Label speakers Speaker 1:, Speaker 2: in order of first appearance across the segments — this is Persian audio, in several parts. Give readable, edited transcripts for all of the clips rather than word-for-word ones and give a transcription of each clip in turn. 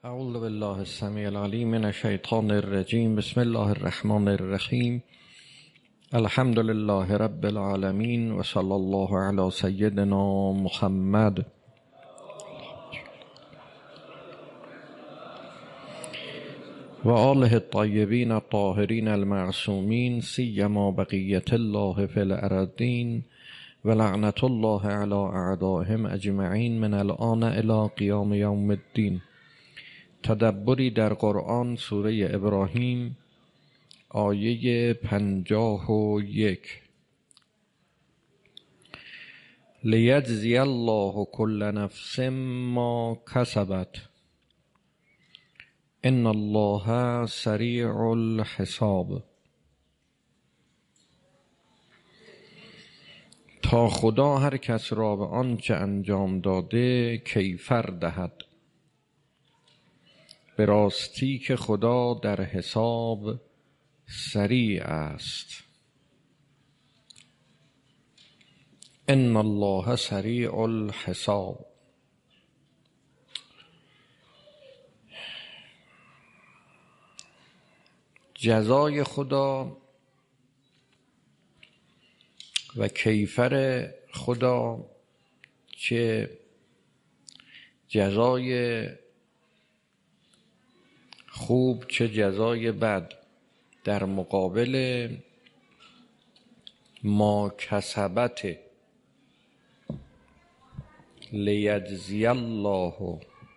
Speaker 1: اعوذ بالله السمیع العلیم من الشیطان الرجیم. بسم الله الرحمن الرحیم. الحمد لله رب العالمین و صلی الله علی سیدنا محمد و آله الطیبین الطاهرین المعصومین، سیما بقیة الله فی الارضین و لعنت الله علی اعدائهم اجمعین من الآن الی قیام یوم الدین. تدبری در قرآن، سوره ابراهیم، آیه 51. لیجزی الله کل نفس ما کسبت ان الله سریع الحساب. تا خدا هر کس را به آنچه انجام داده کیفر دهد. به راستی که خدا در حساب سریع است. ان الله سریع الحساب. جزای خدا و کیفر خدا، چه جزای خوب چه جزای بد، در مقابل ما کسبت. لیجزی الله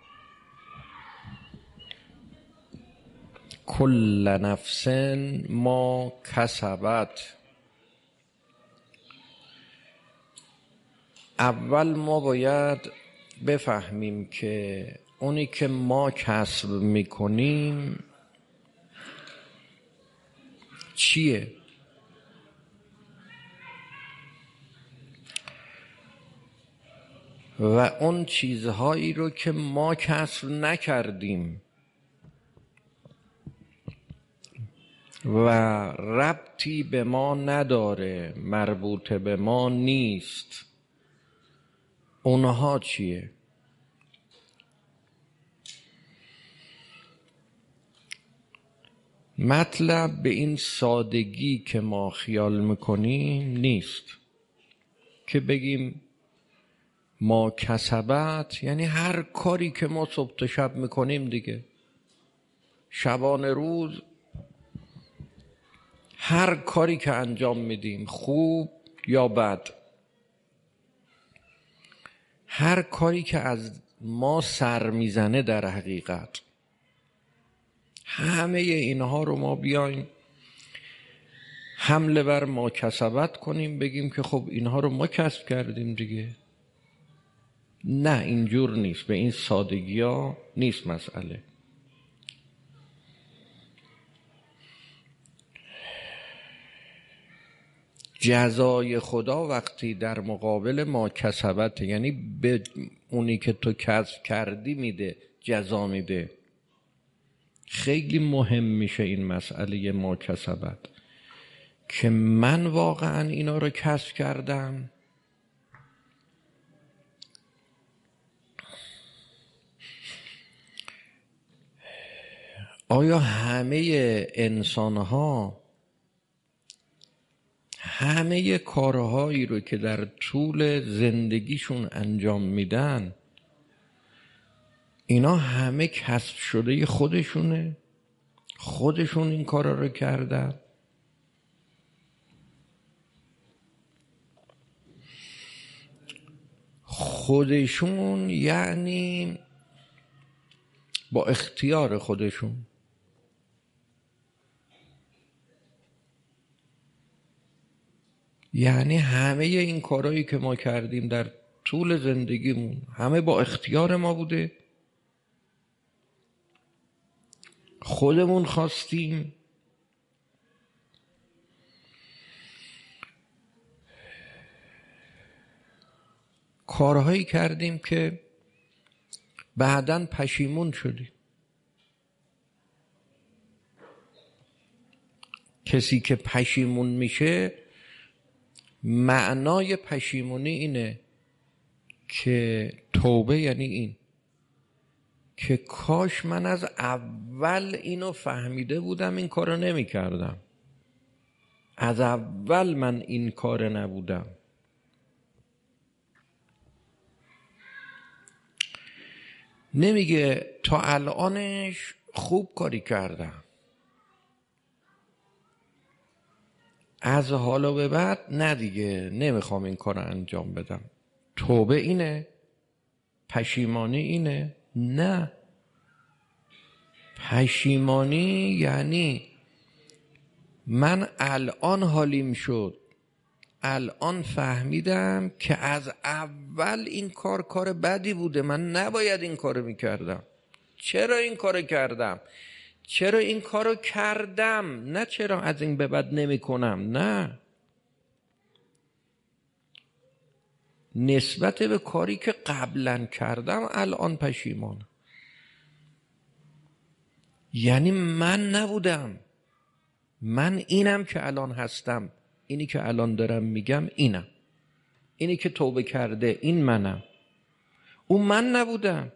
Speaker 1: کل نفس ما کسبت. اول ما باید بفهمیم که اونی که ما کسب میکنیم چیه؟ و اون چیزهایی رو که ما کسب نکردیم و ربطی به ما نداره، مربوط به ما نیست، اونها چیه؟ مطلب به این سادگی که ما خیال میکنیم نیست که بگیم ما کسبت یعنی هر کاری که ما صبح تا شب میکنیم دیگه، شبانه روز هر کاری که انجام میدیم، خوب یا بد، هر کاری که از ما سر میزنه، در حقیقت همه اینها رو ما بیایم حمله بر ما کسبت کنیم، بگیم که خب اینها رو ما کسب کردیم دیگه. نه، اینجور نیست، به این سادگی ها نیست مسئله. جزای خدا وقتی در مقابل ما کسبت، یعنی به اونی که تو کسب کردی میده، جزا میده. خیلی مهم میشه این مسئله ما کسبت، که من واقعا اینا رو کسب کردم. آیا همه انسانها همه کارهایی رو که در طول زندگیشون انجام میدن، اینا همه کسب شده خودشونه؟ خودشون این کارا رو کردن؟ خودشون یعنی با اختیار خودشون. یعنی همه این کارهایی که ما کردیم در طول زندگیمون همه با اختیار ما بوده؟ خودمون خواستیم؟ کارهایی کردیم که بعداً پشیمون شدیم. کسی که پشیمون میشه، معنای پشیمونی اینه که توبه یعنی این که کاش من از اول اینو فهمیده بودم این کارو نمی کردم. از اول من این کار نبودم. نمیگه تا الانش خوب کاری کردم، از حالا به بعد نه دیگه نمیخوام این کار انجام بدم. توبه اینه؟ پشیمانی اینه؟ نه. پشیمانی یعنی من الان حالیم شد، الان فهمیدم که از اول این کار بدی بوده، من نباید این کارو میکردم. چرا این کارو کردم؟ چرا این کارو کردم؟ نه چرا از این به بعد نمی کنم. نه، نسبت به کاری که قبلا کردم الان پشیمانم. یعنی من نبودم، من اینم که الان هستم، اینی که الان دارم میگم اینم، اینی که توبه کرده این منم، اون من نبودم.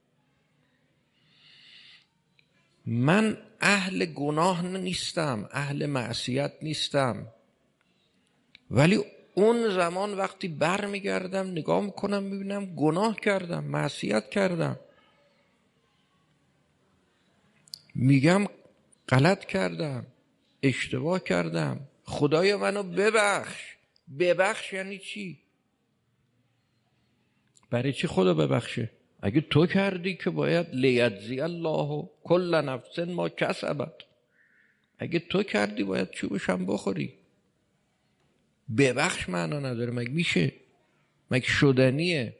Speaker 1: من اهل گناه نیستم، اهل معصیت نیستم، ولی اون زمان وقتی برمیگردم نگاه میکنم میبینم گناه کردم، معصیت کردم، میگم غلط کردم، اشتباه کردم، خدایا منو ببخش. ببخش یعنی چی؟ برای چی خدا ببخشه؟ اگه تو کردی که باید لیجزی الله کل نفس ما کسبت، اگه تو کردی باید چوبش هم بخوری. ببخش معنا نداره. مگه میشه؟ مگه شدنیه؟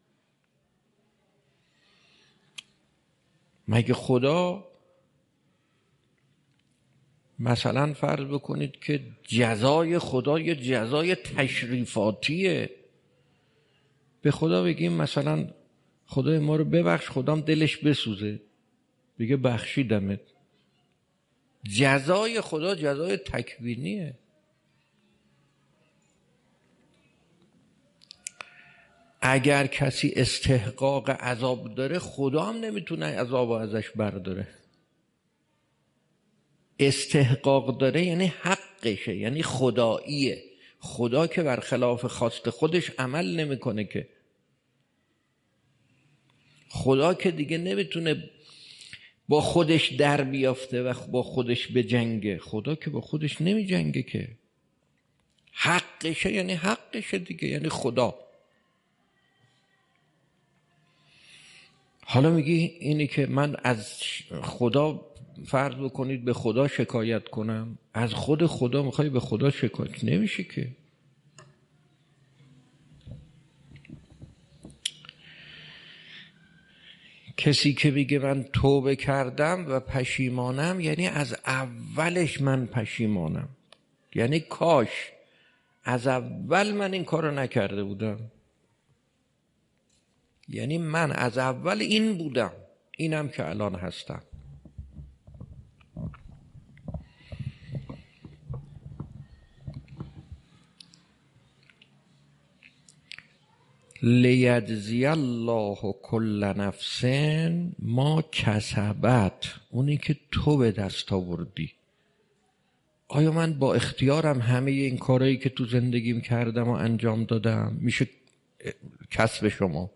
Speaker 1: مگه خدا مثلا فرض بکنید که جزای خدا یه جزای تشریفاتیه، به خدا بگیم مثلا خدای ما رو ببخش، خدام دلش بسوزه، بگه بخشیدمت. جزای خدا جزای تکوینیه. اگر کسی استحقاق عذاب داره خدا هم نمیتونه عذاب ازش برداره. استحقاق داره یعنی حقشه، یعنی خداییه. خدا که برخلاف خواست خودش عمل نمیکنه، که خدا که دیگه نمیتونه با خودش در بیافته و با خودش بجنگه. خدا که با خودش نمی جنگه، که حقشه یعنی حقشه دیگه، یعنی خدا. حالا میگی اینی که من از خدا فرض بکنید به خدا شکایت کنم، از خود خدا میخوای به خدا شکایت؟ نمیشه که. کسی که میگه من توبه کردم و پشیمانم یعنی از اولش من پشیمانم، یعنی کاش از اول من این کارو نکرده بودم، یعنی من از اول این بودم، اینم که الان هستم. لیجزی الله کل نفس ما کسبت، اونی که تو به دست آوردی. آیا من با اختیارم همه این کارهایی که تو زندگیم کردم و انجام دادم میشه کسب شما؟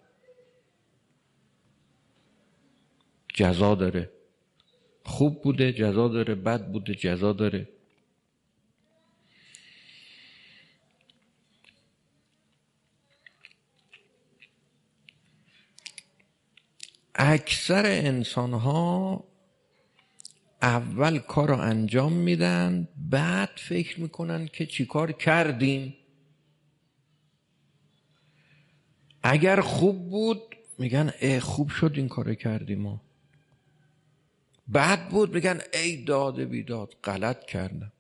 Speaker 1: جزا داره. خوب بوده جزا داره، بد بوده جزا داره. اکثر انسان ها اول کار رو انجام میدن، بعد فکر میکنن که چی کار کردیم. اگر خوب بود میگن ای خوب شد این کار کردیم ما. بد بود میگن ای داد بیداد غلط کردم.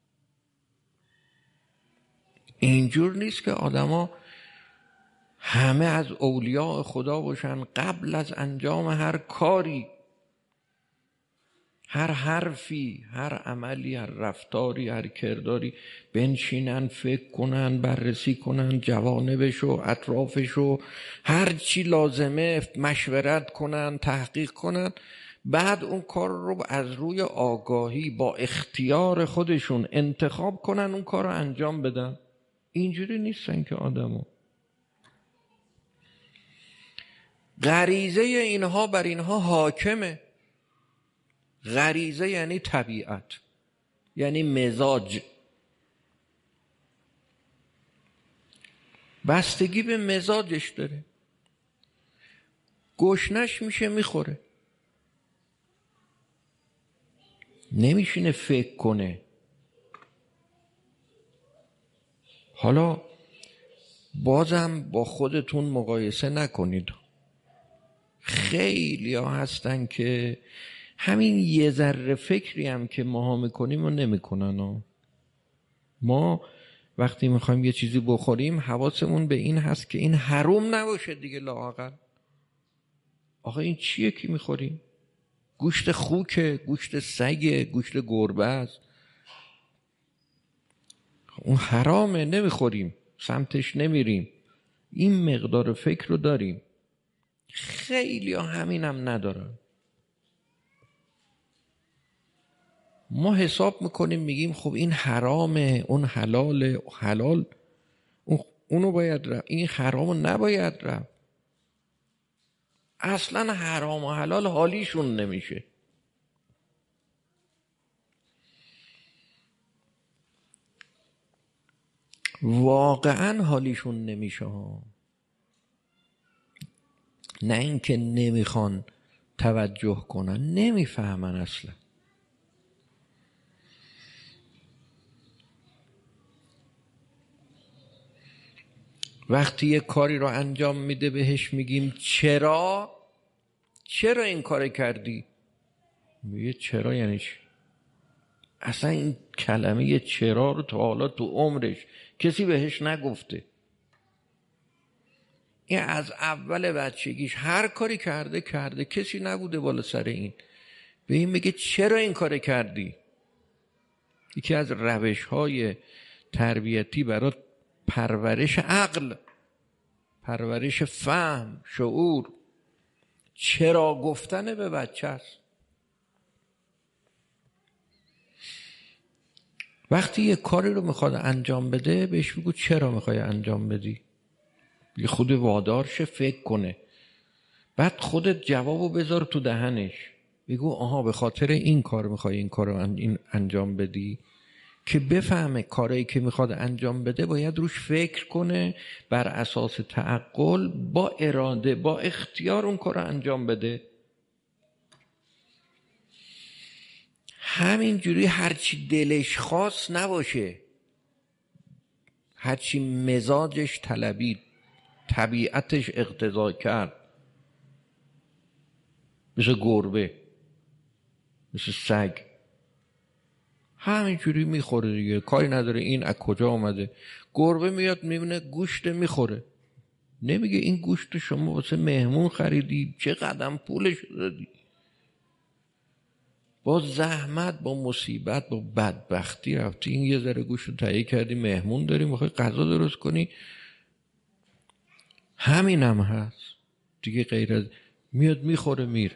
Speaker 1: اینجور نیست که آدما همه از اولیاء خدا باشن، قبل از انجام هر کاری هر حرفی، هر عملی، هر رفتاری، هر کرداری بنشینن، فکر کنن، بررسی کنن، جوانبشو، اطرافشو، هر چی لازمه مشورت کنن، تحقیق کنن، بعد اون کار رو از روی آگاهی با اختیار خودشون انتخاب کنن، اون کار رو انجام بدن. اینجوری نیستن که آدمو. غریزه اینها بر اینها حاکمه. غریزه یعنی طبیعت، یعنی مزاج. بستگی به مزاجش داره. گشنش میشه میخوره، نمیشینه فکر کنه. حالا بازم با خودتون مقایسه نکنید. خیلی ها هستن که همین یه ذره فکری هم که ماها میکنیم و نمیکنن. ما وقتی میخوایم یه چیزی بخوریم حواسمون به این هست که این حروم نباشه دیگه لااقل. آخه این چیه که میخوریم؟ گوشت خوکه، گوشت سگه، گوشت گربه است، اون حرامه، نمیخوریم، سمتش نمیریم. این مقدار فکر رو داریم. خیلی ها همین هم ندارن. ما حساب میکنیم میگیم خب این حرامه، اون حلاله، حلال اونو باید رفت، این حرامو نباید رفت. اصلا حرام و حلال حالیشون نمیشه. واقعا حالیشون نمیشه ها. نه اینکه نمیخوان توجه کنن، نمیفهمن اصلا. وقتی یه کاری رو انجام میده بهش میگیم چرا این کار کردی؟ میگه چرا یعنی چی؟ اصلا این کلمه چرا رو تا حالا تو عمرش کسی بهش نگفته. این از اول بچگیش هر کاری کرده کسی نبوده بالا سر این به این میگه چرا این کار کردی. یکی از روش‌های تربیتی برای پرورش عقل، پرورش فهم، شعور، چرا گفتن به بچه است. وقتی یه کاری رو میخواد انجام بده بهش بگو چرا میخوای انجام بدی. یه خود وادارش فکر کنه، بعد خودت جوابو بذار تو دهنش، بگو آها به خاطر این کار میخوای این کار رو انجام بدی، که بفهمه کاری که میخواد انجام بده باید روش فکر کنه، بر اساس تعقل، با اراده، با اختیار اون کار رو انجام بده. همینجوری هرچی دلش خواست نباشه، هرچی مزاجش طلبید، طبیعتش اقتضا کرد، مثل گربه، مثل سگ، همینجوری میخوره دیگه، کاری نداره این از کجا آمده. گربه میاد میبینه گوشت میخوره، نمیگه این گوشت شما واسه مهمون خریدی، چه قدم پولش دادی. با زحمت، با مصیبت، با بدبختی رفتی این یه ذره گوشت رو تهیه کردی، مهمون داری، میخوای غذا درست کنی. همین هم هست دیگه، غیر از میاد میخوره میره.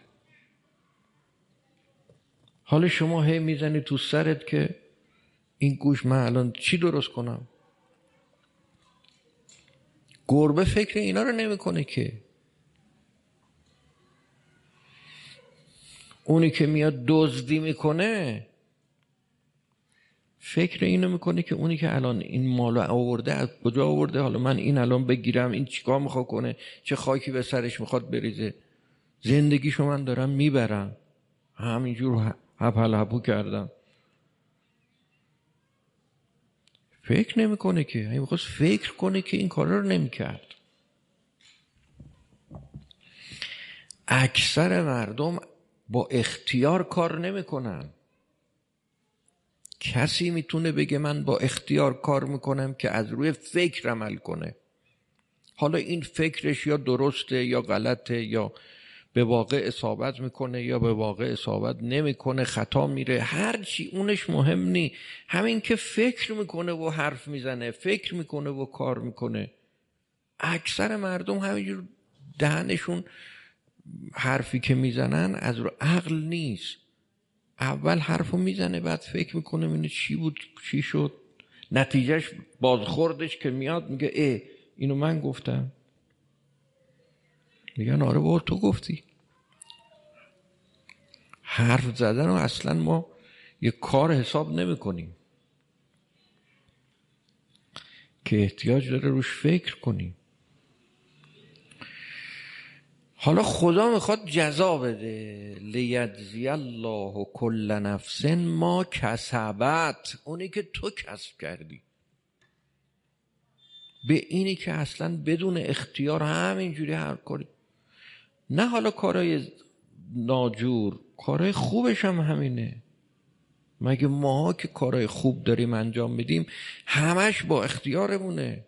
Speaker 1: حالا شما هی میزنی تو سرت که این گوشت من الان چی درست کنم. گربه فکر اینا رو نمیکنه که. اونی که میاد دزدی میکنه فکر اینو میکنه که اونی که الان این مالو آورده از کجا آورده، حالا من این الان بگیرم، این چیکار میخواد کنه، چه خاکی به سرش میخواد بریزه، زندگیشو من دارم میبرم، همینجور هپل هپو کردم. فکر نمیکنه که، این میخواست فکر کنه که این کارا رو نمیکرد. اکثر مردم با اختیار کار نمیکنن. کسی میتونه بگه من با اختیار کار میکنم که از روی فکر عمل کنه. حالا این فکرش یا درسته یا غلطه یا به واقع اصابت میکنه یا به واقع اصابت نمیکنه، خطا میره، هر چی اونش مهم نی. همین که فکر میکنه و حرف میزنه، فکر میکنه و کار میکنه. اکثر مردم همینجور دهنشون حرفی که میزنن از رو عقل نیست. اول حرفو میزنه، بعد فکر میکنه اینه چی بود، چی شد، نتیجهش بازخوردش که میاد میگه اینو من گفتم. میگن آره بابا تو گفتی. حرف زدن رو اصلا ما یه کار حساب نمی کنیم که احتیاج داره روش فکر کنیم. حالا خدا میخواد جزا بده، لیجزی الله کل نفس ما کسبت، اونی که تو کسب کردی. به اینی که اصلا بدون اختیار همینجوری هر کاری، نه حالا کارهای ناجور، کارهای خوبش هم همینه. مگه ماها که کارهای خوب داریم انجام میدیم همش با اختیارمونه؟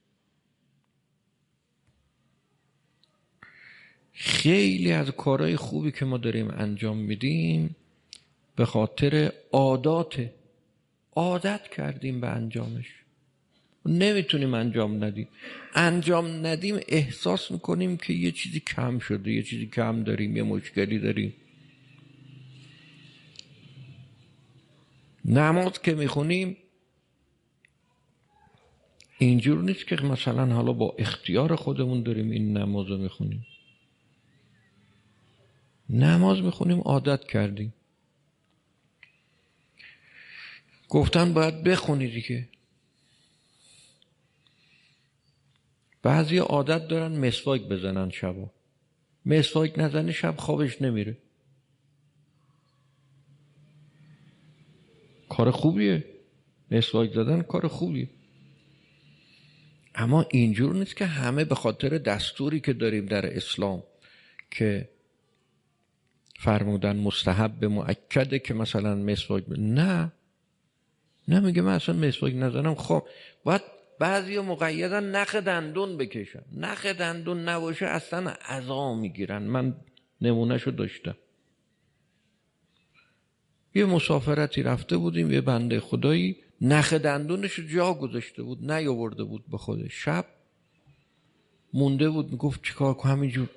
Speaker 1: خیلی از کارهای خوبی که ما داریم انجام میدیم به خاطر عادت کردیم به انجامش، نمیتونیم انجام ندیم احساس میکنیم که یه چیزی کم شده، یه چیزی کم داریم، یه مشکلی داریم. نماز که میخونیم اینجور نیست که مثلا حالا با اختیار خودمون داریم این نماز رو میخونیم. نماز میخونیم عادت کردیم، گفتن باید بخونی دیگه. بعضی عادت دارن مسواک بزنن شبا، مسواک نزنه شب خوابش نمیره. کار خوبیه، مسواک زدن کار خوبیه، اما اینجور نیست که همه به خاطر دستوری که داریم در اسلام که فرمودن مستحب مؤکده که مثلا مسواک نه میگه من اصلا مسواک نزنم. خب باید بعضی مقیدن نخ دندون بکشن، نخ دندون نباشه اصلا عزا میگیرن. من نمونهشو داشتم. یه مسافرتی رفته بودیم، یه بنده خدایی نخ دندونشو جا گذاشته بود، نیاورده بود به خودش، شب مونده بود، میگفت چیکار کنم، همینجور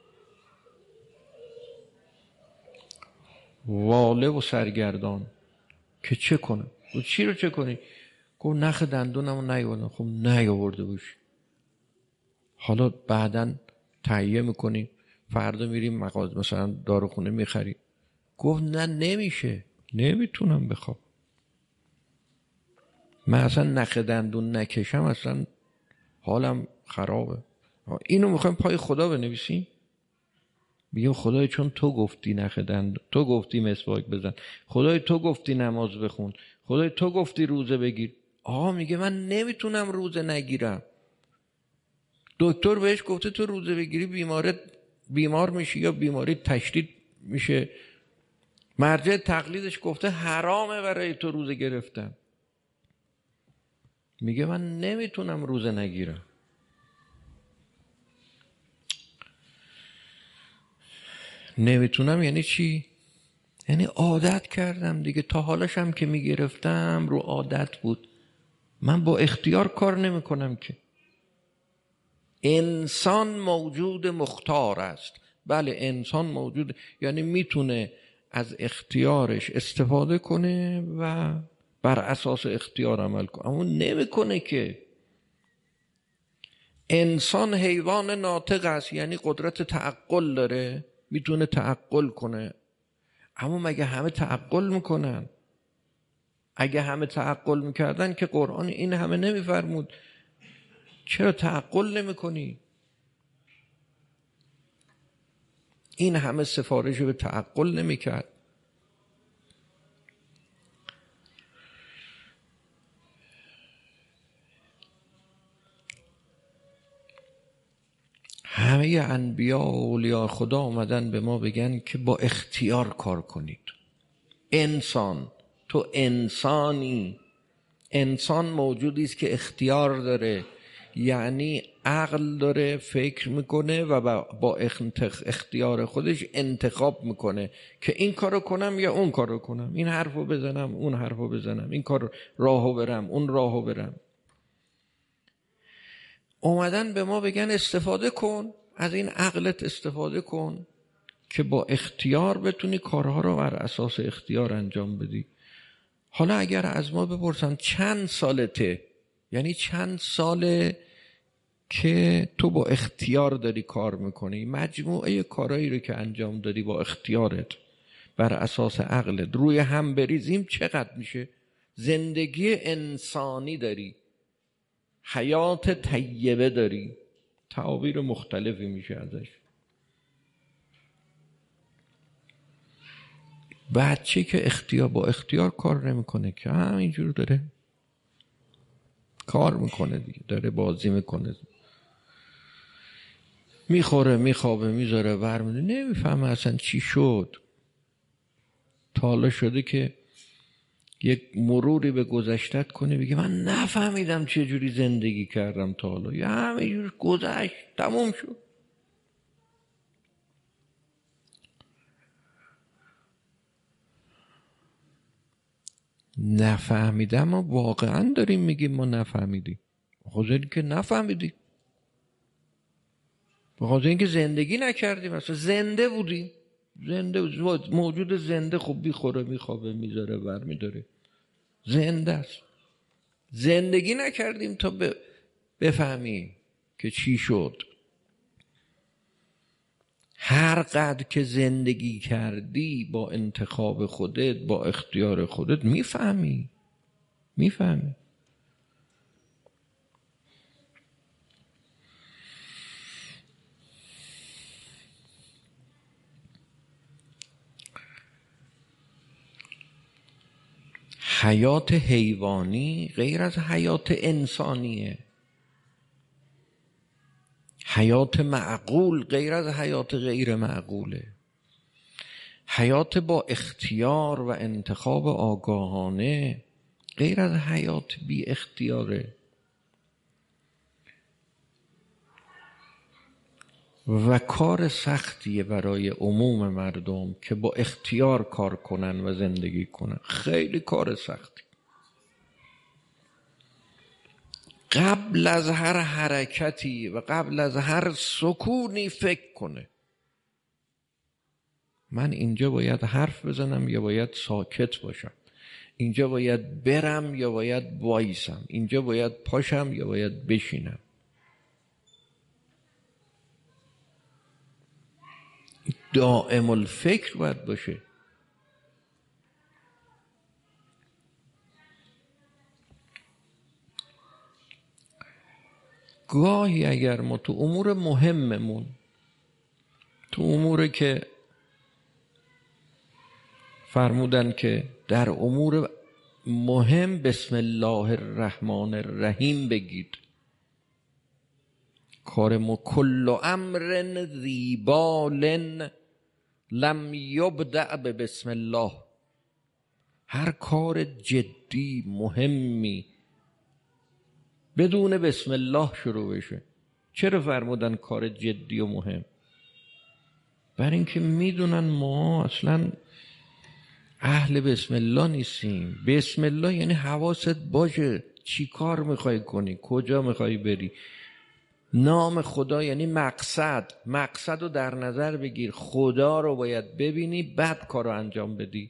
Speaker 1: واله و سرگردان که چه کنم. و چی رو چه کنی؟ گفت نخ دندونمو نیاوردم. خب نیاورده باش، حالا بعداً تهیه میکنیم، فردا میریم مغازه مثلا داروخونه میخریم. گفت نه نمیشه، نمیتونم بخوام، من اصلا نخ دندون نکشم اصلا حالم خرابه. اینو میخوایم پای خدا بنویسیم، میگیم خدای چون تو گفتی نخ دندون، تو گفتی مسواک بزن، خدای تو گفتی نماز بخون، خدای تو گفتی روزه بگیر. آقا میگه من نمیتونم روزه نگیرم، دکتر بهش گفته تو روزه بگیری بیمار میشی یا بیماری تشدید میشه، مرجع تقلیدش گفته حرامه برای تو روزه گرفتن. میگه من نمیتونم روزه نگیرم. نمیتونم یعنی چی؟ یعنی عادت کردم دیگه، تا حالش هم که میگرفتم رو عادت بود، من با اختیار کار نمی کنم که. انسان موجود مختار است. بله انسان موجود، یعنی میتونه از اختیارش استفاده کنه و بر اساس اختیار عمل کنه، اما نمیکنه که. انسان حیوان ناطق است، یعنی قدرت تعقل داره، میتونه تعقل کنه، اما مگه همه تعقل میکنن؟ اگه همه تعقل میکردن که قرآن این همه نمیفرمود. چرا تعقل نمیکنی؟ این همه سفارش به تعقل نمیکرد. همه انبیا و اولیاء خدا اومدن به ما بگن که با اختیار کار کنید. انسان، تو انسانی، انسان موجودی است که اختیار داره، یعنی عقل داره فکر میکنه و با اختیار خودش انتخاب میکنه که این کارو کنم یا اون کارو کنم، این حرفو بزنم اون حرفو بزنم، این کار راهو برم اون راهو برم. اومدن به ما بگن استفاده کن از این عقلت، استفاده کن که با اختیار بتونی کارها رو بر اساس اختیار انجام بدی. حالا اگر از ما بپرسن چند سالته، یعنی چند ساله که تو با اختیار داری کار میکنی، مجموعه کارهایی رو که انجام دادی با اختیارت بر اساس عقلت روی هم بریزیم چقدر میشه؟ زندگی انسانی داری، حیات طیبه داری، تعابیر مختلفی میشه ازش. بچه که با اختیار کار نمیکنه که همینجور داره کار میکنه دیگه، داره بازی میکنه، میخوره میخوابه میذاره ورمیده، نمیفهمه اصلا چی شد. تا حالا شده که یک مروری به گذشتت کنه بگه من نفهمیدم چه جوری زندگی کردم تا حالا، یا همه جور گذشت تموم شد. نفهمیدم، ما واقعا داریم میگیم ما نفهمیدیم، بخاطر اینکه نفهمیدیم، بخاطر اینکه زندگی نکردیم، اصلا زنده بودیم، زنده موجود زنده، خب میخوره میخوابه میذاره ور میداره، زنده است. زندگی نکردیم تا بفهمیم که چی شد. هر قدر که زندگی کردی با انتخاب خودت، با اختیار خودت، میفهمی. حیات حیوانی غیر از حیات انسانیه، حیات معقول غیر از حیات غیر معقوله. حیات با اختیار و انتخاب آگاهانه غیر از حیات بی اختیاره. و کار سختیه برای عموم مردم که با اختیار کار کنن و زندگی کنن، خیلی کار سختی. قبل از هر حرکتی و قبل از هر سکونی فکر کنه من اینجا باید حرف بزنم یا باید ساکت باشم، اینجا باید برم یا باید وایسم، اینجا باید پاشم یا باید بشینم. دائم الفکر باید باشه. گاهی اگر ما تو امور مهممون، تو اموری که فرمودن که در امور مهم بسم الله الرحمن الرحیم بگید، کار ما کل امر ذی بال لم یبدأ بسم الله، هر کار جدی مهمی بدون بسم الله شروع بشه. چرا فرمودن کار جدی و مهم؟ برای اینکه میدونن ما اصلا اهل بسم الله نیستیم. بسم الله یعنی حواست باشه چی کار میخوای کنی، کجا میخوای بری. نام خدا یعنی مقصد رو در نظر بگیر، خدا رو باید ببینی بعد کار رو انجام بدی.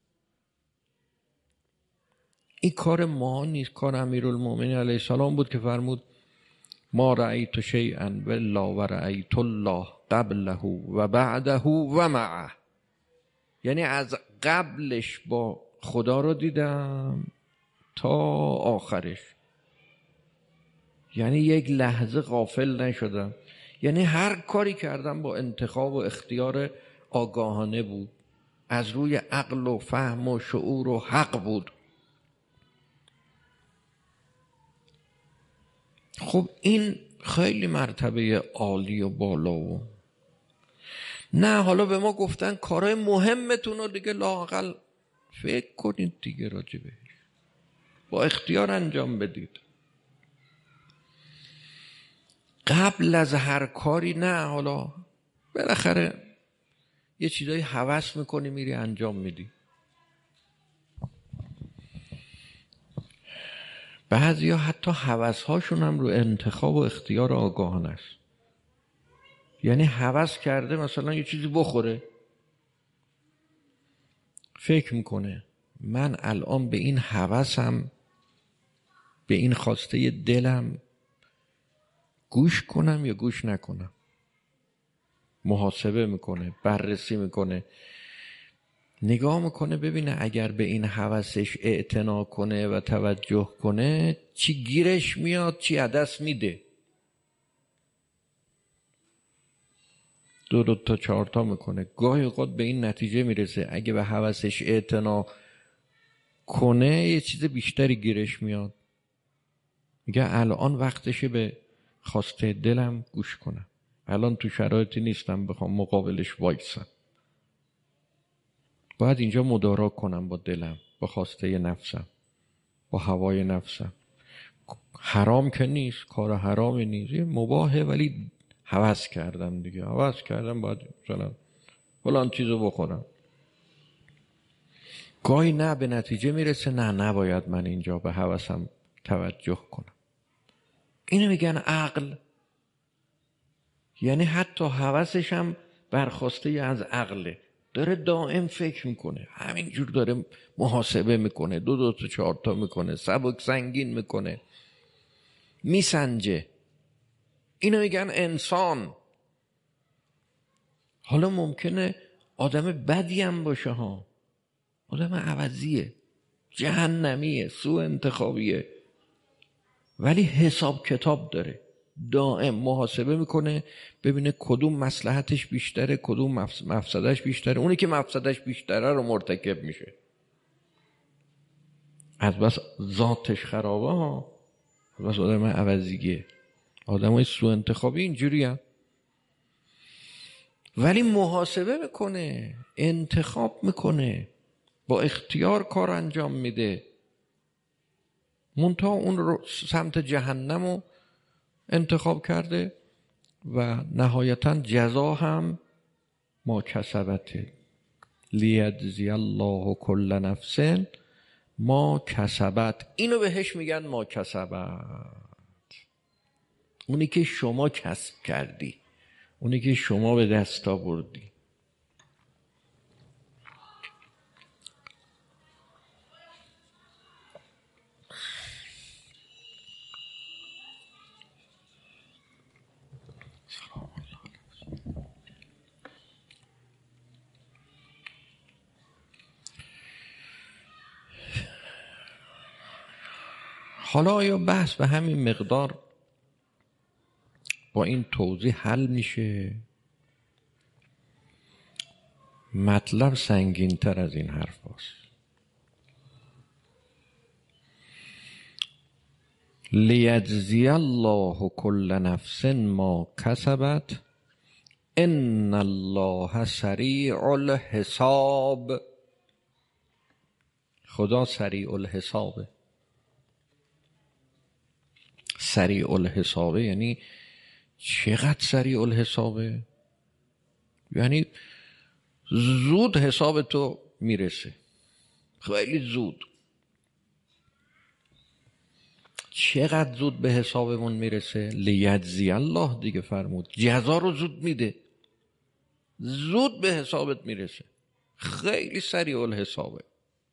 Speaker 1: این کار ما نیست، کار امیرالمومنین علیه السلام بود که فرمود ما رأیت شیئا والله و رأیت الله قبله و بعده و معه، یعنی از قبلش با خدا رو دیدم تا آخرش، یعنی یک لحظه غافل نشدم، یعنی هر کاری کردم با انتخاب و اختیار آگاهانه بود، از روی عقل و فهم و شعور و حق بود. خب این خیلی مرتبه عالی و بالا و نه حالا به ما گفتن کارهای مهمتون رو دیگه لااقل فکر کنید دیگه راجبه با اختیار انجام بدید. قبل از هر کاری نه، حالا بالاخره یه چیزایی هوس میکنی میری انجام میدی. بعضیا حتی هوس‌هاشون هم رو انتخاب و اختیار آگاهانه است. یعنی هوس کرده مثلا یه چیزی بخوره، فکر میکنه من الان به این هوسم، به این خواسته دلم گوش کنم یا گوش نکنم. محاسبه میکنه، بررسی میکنه، نگاه میکنه ببینه اگر به این هوسش اعتنا کنه و توجه کنه چی گیرش میاد، چی عدس میده. 2 تا 4 تا میکنه. گاهی اوقات به این نتیجه میرسه اگه به هوسش اعتنا کنه یه چیز بیشتری گیرش میاد. میگه الان وقتشه به خواسته دلم گوش کنم، الان تو شرایطی نیستم بخوام مقابلش وایسم، باید اینجا مدارا کنم با دلم، با خواسته نفسم، با هوای نفسم. حرام که نیست، کار حرامی نیست، مباهه، ولی هوس کردم دیگه، هوس کردم باید مثلا فلان چیزو بخورم. گاهی نه به نتیجه میرسه نه نباید من اینجا به هوسم توجه کنم. اینو میگن عقل. یعنی حتی هوسش هم برخواسته از عقله، داره دائم فکر میکنه، همینجور داره محاسبه میکنه، 2 تا 4 تا میکنه، سبک سنگین میکنه، میسنجه. اینو میگن انسان. حالا ممکنه آدم بدی هم باشه ها، آدم عوضیه، جهنمیه، سوء انتخابیه، ولی حساب کتاب داره، دائم محاسبه میکنه ببینه کدوم مصلحتش بیشتره، کدوم مفسدش بیشتره. اونی که مفسدش بیشتره رو مرتکب میشه. از بس ذاتش خرابه ها، از بس آدم عوضیه، آدم های سوء انتخابی اینجوری هم. ولی محاسبه میکنه، انتخاب میکنه، با اختیار کار انجام میده. منتها اون رو سمت جهنم رو انتخاب کرده و نهایتا جزا هم ما کسبته، لیجزی الله کل نفس ما کسبت. اینو بهش میگن ما کسبت، اونی که شما کسب کردی، اونی که شما به دست آوردی. حالا آیا بحث به همین مقدار با این توضیح حل میشه؟ مطلب سنگین تر از این حرف هست. لیجزی الله کل نفس ما کسبت ان الله سریع الحساب. خدا سریع الحسابه. سریع الحسابه یعنی چقدر سریع الحسابه؟ یعنی زود حساب تو میرسه، خیلی زود. چقدر زود به حسابمون میرسه؟ لیجزی الله دیگه فرمود، جزا رو زود میده، زود به حسابت میرسه، خیلی سریع الحسابه.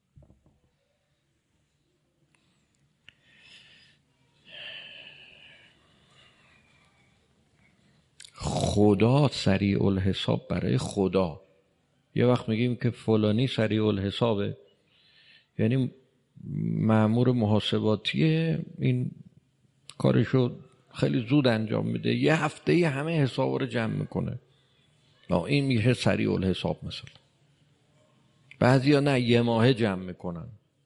Speaker 1: خدا سریع الحساب برای خدا. یه وقت میگیم که فلانی سریع الحسابه، یعنی مأمور محاسباتیه، این کارشو خیلی زود انجام میده، یه هفته همه حساب رو جمع میکنه، این میشه سریع الحساب. مثلا بعضیا نه، 1 ماه جمع میکنن.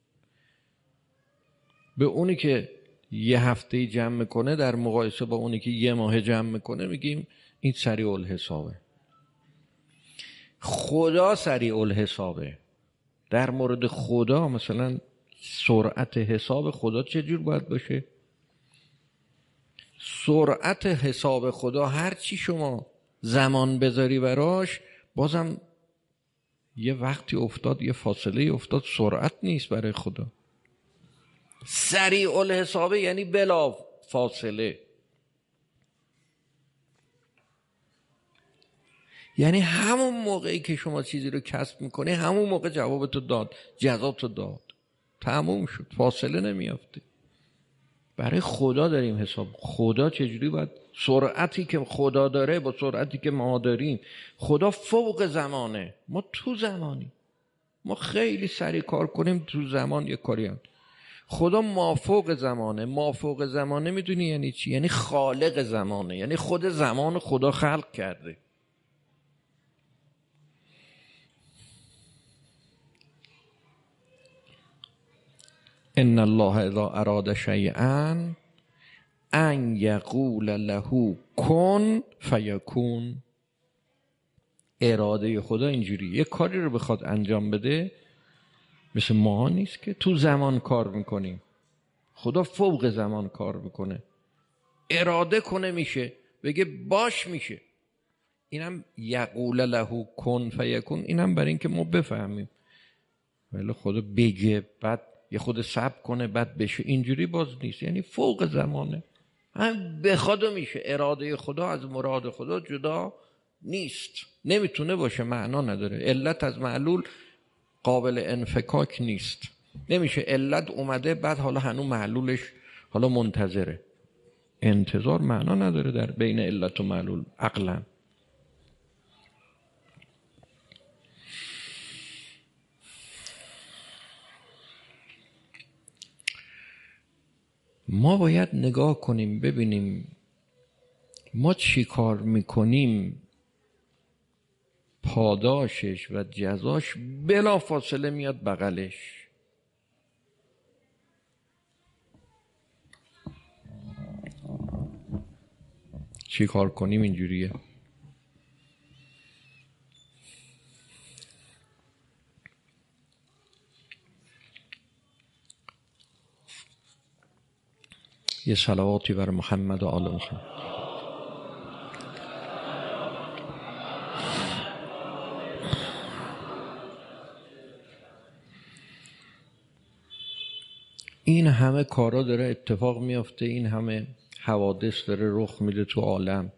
Speaker 1: به اونی که یه هفته جمع میکنه در مقایسه با اونی که 1 ماه جمع میکنه میگیم این سریع الحسابه. خدا سریع الحسابه. در مورد خدا مثلا سرعت حساب خدا چجور باید باشه؟ سرعت حساب خدا هر چی شما زمان بذاری براش، بازم یه وقتی افتاد، یه فاصله افتاد، سرعت نیست برای خدا. سریع الحسابه یعنی بلا فاصله، یعنی همون موقعی که شما چیزی رو کسب میکنی همون موقع جوابتو داد، جزاتو داد، تموم شد، فاصله نمیافته. برای خدا داریم حساب. خدا چجوری باید، سرعتی که خدا داره با سرعتی که ما داریم، خدا فوق زمانه، ما تو زمانی، ما خیلی سریع کار کنیم تو زمان یک کاری هم. خدا مافوق زمانه. مافوق زمانه میدونی یعنی چی؟ یعنی خالق زمانه، یعنی خود زمان خدا خلق کرده. ان الله اذا اراد شیئا ان یقول له کن فیکون. اراده خدا اینجوری، یک کاری رو بخواد انجام بده، مثل ما نیست که تو زمان کار میکنیم. خدا فوق زمان کار میکنه، اراده کنه میشه، بگه باش میشه. اینم یقول له کن فیکون، اینم برای اینکه ما بفهمیم. ولی خدا بگه بعد یه خود صبر کنه بعد بشه، اینجوری باز نیست. یعنی فوق زمانه، هم بخواد میشه. اراده خدا از مراد خدا جدا نیست، نمیتونه باشه، معنا نداره. علت از معلول قابل انفکاک نیست. نمیشه علت اومده بعد حالا هنوز معلولش حالا منتظره. انتظار معنا نداره در بین علت و معلول عقلا. ما باید نگاه کنیم ببینیم ما چی کار میکنیم پاداشش و جزاش بلا فاصله میاد بغلش. چی کار کنیم اینجوریه. یه صلواتی بر محمد و آل محمد. این همه کارا داره اتفاق میافته، این همه حوادث داره رخ میده تو عالم،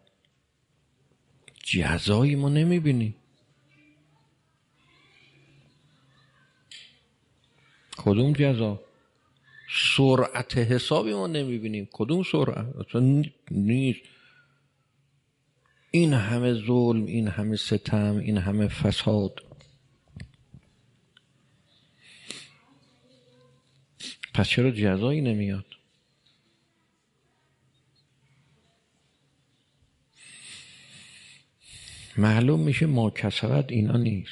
Speaker 1: جزایی ما نمیبینیم. کدوم جزا؟ سرعت حسابی ما نمیبینیم. کدوم سرعت؟ اصلا نیست. این همه ظلم، این همه ستم، این همه فساد، پس چرا جزایی نمیاد؟ معلوم میشه ما کسبت اینا نیست.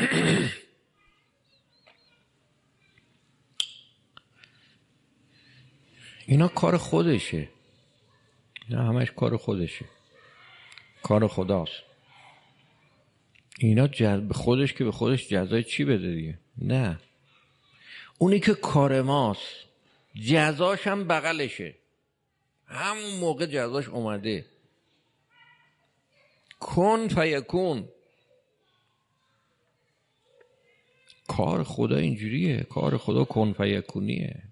Speaker 1: اینا کار خودشه، اینا همش کار خودشه، کار خداست. اینا به خودش که به خودش جزای چی بده دیگه؟ نه، اونی که کار ماست جزاش هم بغلشه، همون موقع جزاش اومده. کن فیکون. کار خدا اینجوریه، کار خدا کن فیکونیه.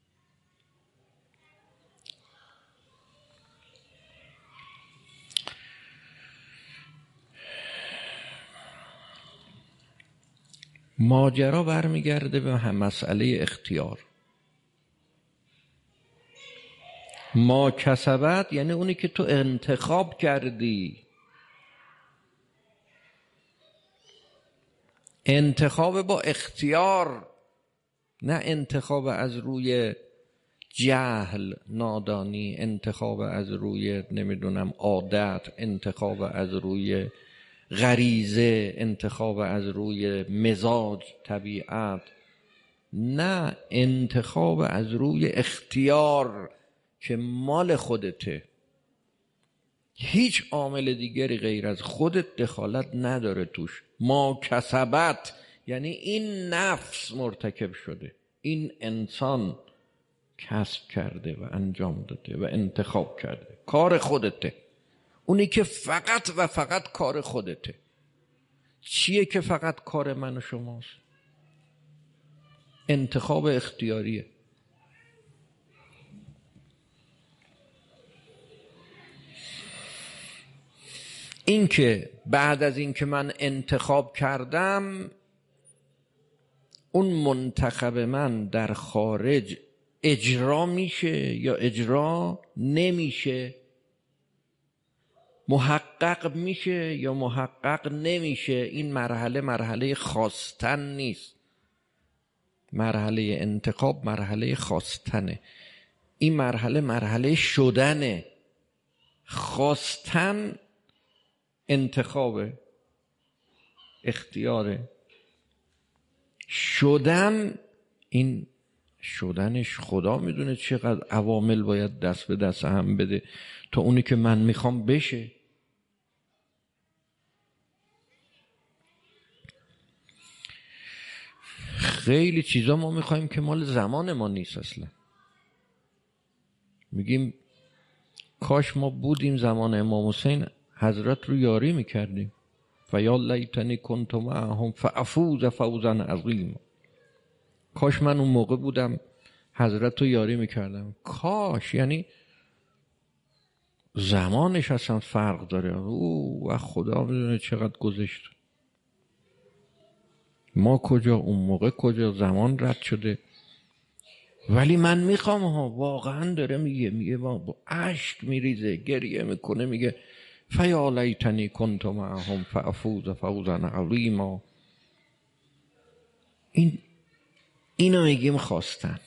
Speaker 1: ماجرا برمیگرده به هم مسئله اختیار. ما کسبت یعنی اونی که تو انتخاب کردی. انتخاب با اختیار، نه انتخاب از روی جهل نادانی، انتخاب از روی نمیدونم عادت، انتخاب از روی غریزه، انتخاب از روی مزاج طبیعت، نه، انتخاب از روی اختیار که مال خودته. هیچ عامل دیگری غیر از خودت دخالت نداره توش. ما کسبت یعنی این نفس مرتکب شده، این انسان کسب کرده و انجام داده و انتخاب کرده. کار خودته. اونی که فقط و فقط کار خودته. چیه که فقط کار من و شماست؟ انتخاب اختیاریه. این که بعد از این که من انتخاب کردم، اون منتخب من در خارج اجرا میشه یا اجرا نمیشه، محقق میشه یا محقق نمیشه، این مرحله خواستن نیست. مرحله انتخاب مرحله خواستنه. این مرحله شدنه. خواستن انتخابه، اختیاره. شدن، این شدنش خدا میدونه چقدر عوامل باید دست به دست هم بده تا اونی که من میخوام بشه. خیلی چیزا ما میخوایم که مال زمان ما نیست اصلا. میگیم کاش ما بودیم زمان امام حسین، حضرت رو یاری میکردیم. فیا لیتنی کنت معهم فافوز فوزا عظیما. کاش من اون موقع بودم حضرت رو یاری میکردم. کاش، یعنی زمانش اصلا فرق داره. و خدا میدونه چقدر گذشت. ما کجا، اون موقع کجا، زمان رد شده. ولی من میخوام واقعا داره میگه با اشک میریزه، گریه میکنه، میگه فیا لیتنی کنت معهم فافوز فوزا عظیما. اینو میگیم خواستن.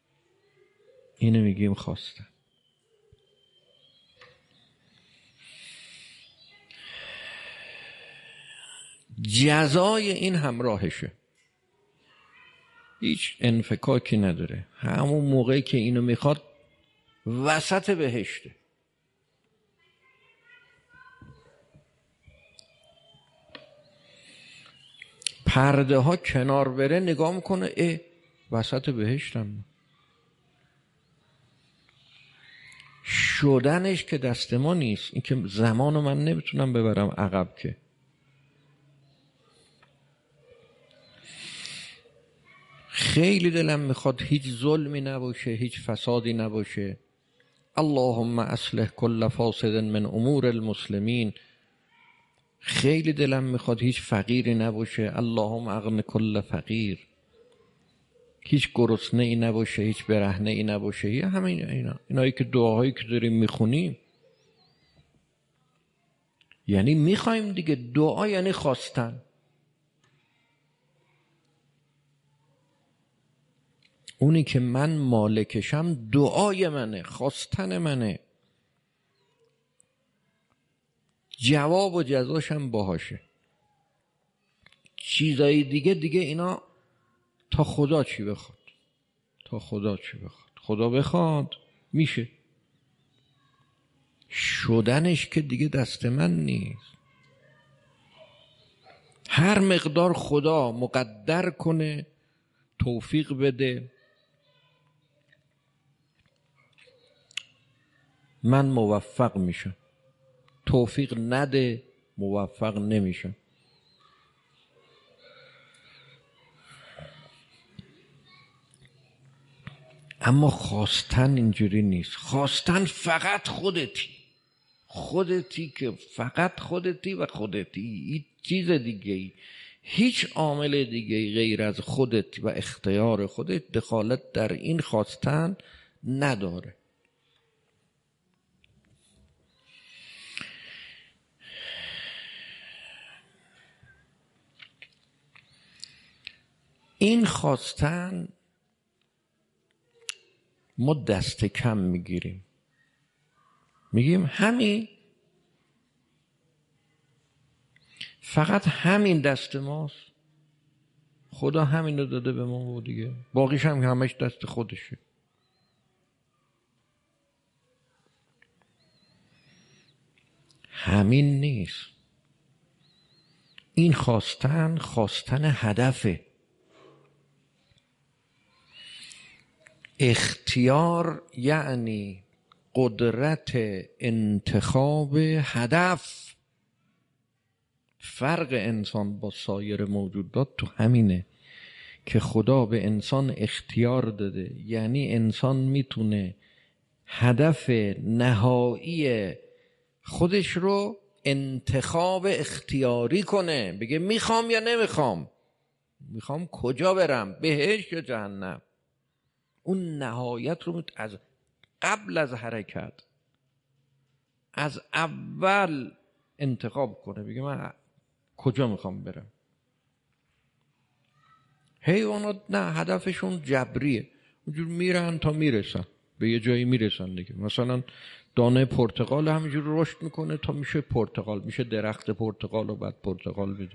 Speaker 1: جزای این همراهشه، هیچ انفکاکی نداره. همون موقعی که اینو میخواد وسط بهشته. پرده ها کنار بره نگاه میکنه، وسط بهشتم. شدنش که دست ما نیست. این که زمانو من نمیتونم ببرم عقب. که خیلی دلم میخواد هیچ ظلمی نباشه، هیچ فسادی نباشه. اللهم اصلح کل فاسد من امور المسلمین. خیلی دلم میخواد هیچ فقیری نباشه. اللهم اغن کل فقیر. هیچ گرسنه ای نباشه، هیچ برهنه ای نباشه. همین اینایی که دعاهایی که داریم میخونیم، یعنی میخوایم دیگه. دعا یعنی خواستن. اونی که من مالکشم دعای منه، خواستن منه. جواب و جزاشم باهاشه. چیزای دیگه اینا تا خدا چی بخواد. خدا بخواد میشه. شدنش که دیگه دست من نیست. هر مقدار خدا مقدر کنه، توفیق بده، من موفق میشم. توفیق نده، موفق نمیشم. اما خواستن اینجوری نیست. خواستن فقط خودتی که فقط خودتی و خودتی. هیچ چیز دیگه، هیچ عامل دیگه غیر از خودت و اختیار خودت دخالت در این خواستن نداره. این خواستن ما دست کم میگیریم. میگیم همین، فقط همین دست ماست. خدا همین رو داده به ما و دیگه باقیش هم همش دست خودشه. همین نیست. این خواستن هدفه. اختیار یعنی قدرت انتخاب هدف. فرق انسان با سایر موجودات تو همینه که خدا به انسان اختیار داده، یعنی انسان میتونه هدف نهایی خودش رو انتخاب اختیاری کنه، بگه میخوام یا نمیخوام، میخوام کجا برم، بهشت یا جهنم. اون نهایت رو از قبل از حرکت از اول انتخاب کنه، بگه من کجا میخوام برم. حیوانات نه، هدفشون جبریه، اونجور میرن تا میرسن به یه جایی میرسن دیگه. مثلا دانه پرتقال همینجور رشد میکنه تا میشه پرتقال، میشه درخت پرتقال و بعد پرتقال بده.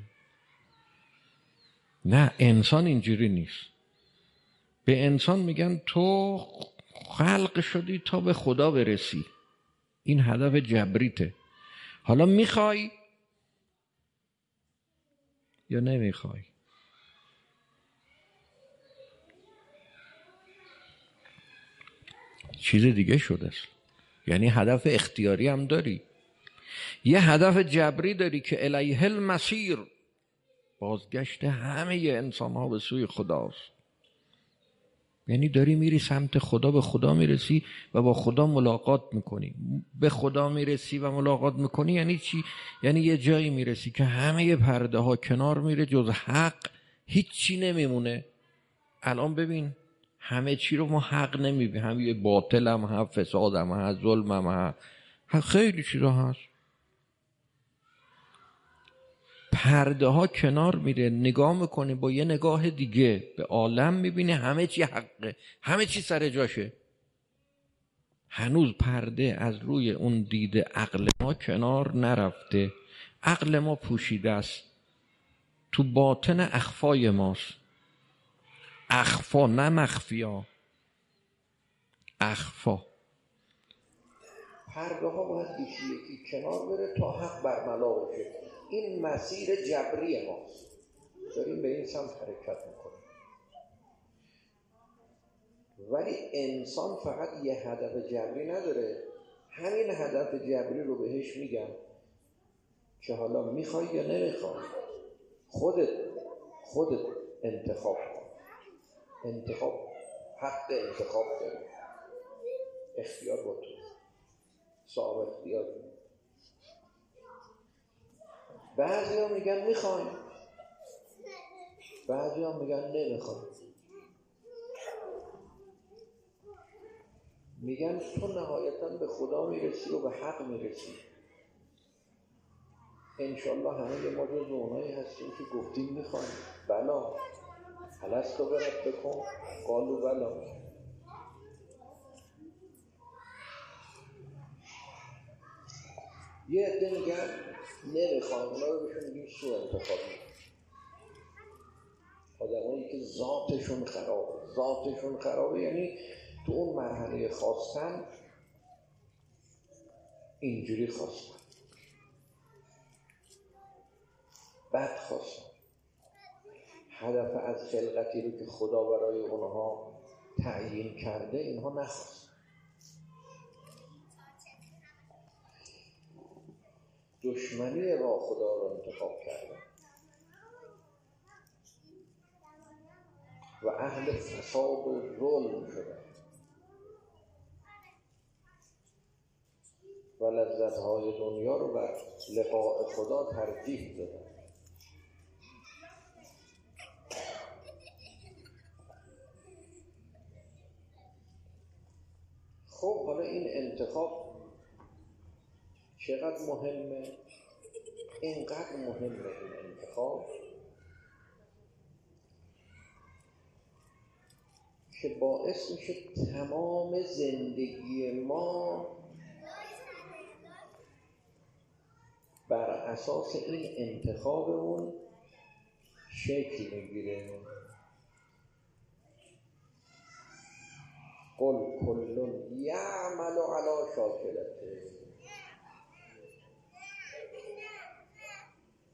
Speaker 1: نه، انسان اینجوری نیست. به انسان میگن تو خلق شدی تا به خدا برسی، این هدف جبریته. حالا میخوای یا نمیخوای؟ چیز دیگه شده است. یعنی هدف اختیاری هم داری، یه هدف جبری داری که الیه المسیر، بازگشت همه انسان ها به سوی خداست. یعنی داری میری سمت خدا، به خدا میرسی و با خدا ملاقات میکنی. به خدا میرسی و ملاقات میکنی یعنی چی؟ یعنی یه جایی میرسی که همه پرده ها کنار میره، جز حق هیچی نمیمونه. الان ببین همه چی رو ما حق نمیبینیم، هم یه باطل هم هست، فساد هم هست، ظلم هم هست، خیلی چیزا هست. پرده ها کنار میره، نگاه میکنی با یه نگاه دیگه به عالم، میبینی همه چی حقه، همه چی سر جاشه. هنوز پرده از روی اون دید عقل ما کنار نرفته. عقل ما پوشیده است، تو باطن اخفای ماست. اخفا نه مخفیا، اخفا. پرده ها باید یکی یکی کنار بره تا حق برملا بشه. این مسیر جبری ماست، داریم به این سمت حرکت میکنیم. ولی انسان فقط یه هدف جبری نداره، همین هدف جبری رو بهش میگن که حالا میخوای یا نمیخوای، خودت انتخاب کن. انتخاب، حق انتخاب داری، اختیار با تو، صاحب اختیار. بعضی ها میگن میخوایم، بعضی ها میگن نمیخوایم. میگن تو نهایتاً به خدا میرسی و به حق میرسی. انشالله همه ما جز اونایی هستیم که گفتیم میخوایم. بلا الستو بربکم قالوا بلا. یه عده میگن نمیخوایم، اونا رو بهشون میگیم سوء انتخابی. آدمایی که ذاتشون خرابه، یعنی تو اون مرحله خواستن اینجوری خواستن، بد خواستن. هدف از خلقتی رو که خدا برای اونها تعیین کرده اینها نخواستن. دشمنی با خدا رو انتخاب کردن و اهل فساد و ظلم شدن و لذت‌های دنیا رو بر لقاء خدا ترجیح دادن. خب حالا این انتخاب چقدر مهمه؟ اینقدر مهمه این انتخاب که باعث میشه تمام زندگی ما بر اساس این انتخابمون شکل میگیره. قل کل یعمل علی شاکلته.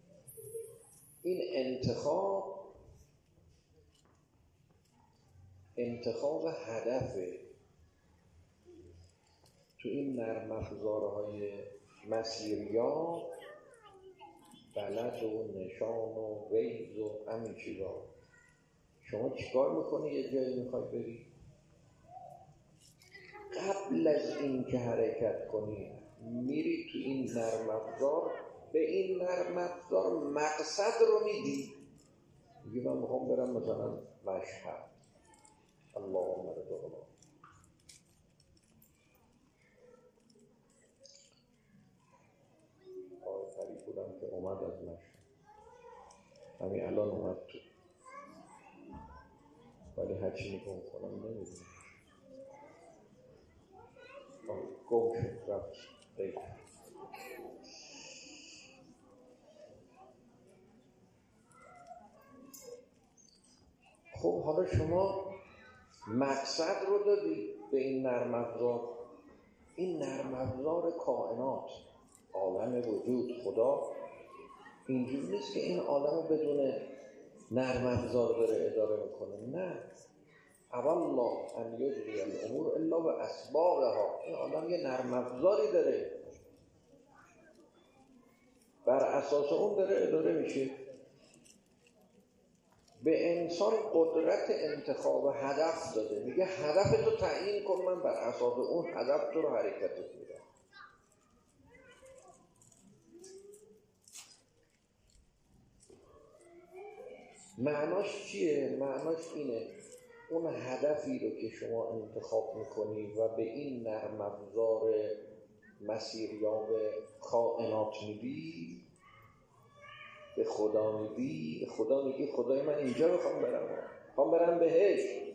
Speaker 1: این انتخاب انتخاب هدف تو این نرم افزارهای مسیریاب، بلد و نشان و ویز و همین چیزا. شما چیکار میکنی یه جایی میخوای بری؟ قبل از این که حرکت کنی میری تو این نرم افزار، به این نرم افزار مقصد رو میدی. میگی من میخوام برم مثلا مشهد، اللهم رضا. آخری بودم که اومد از مشهد، همین الان اومد تو، ولی هرچی نگاه کنم نمیدونم. گم شد رفت دیگه. خب حالا شما مقصد رو دادی به این نرم افزار. این نرم افزار کائنات، عالم وجود، خدا اینجوری نیست که این عالم رو بدون نرم افزار داره اداره میکنه. نه، الله ان یجری الامور الا باسبابها. این عالم یه نرم افزاری داره، بر اساس اون داره اداره میشه. به انسان قدرت انتخاب هدف داده، میگه هدف تو تعیین کن، من بر اساس اون هدف تو رو حرکتت میدم. معناش چیه؟ معناش اینه اون هدفی رو که شما انتخاب میکنی و به این نرم افزار مسیریاب کائنات میدی، به خدا میدی، به خدا میگی خدای من اینجا میخوام برم بهشت.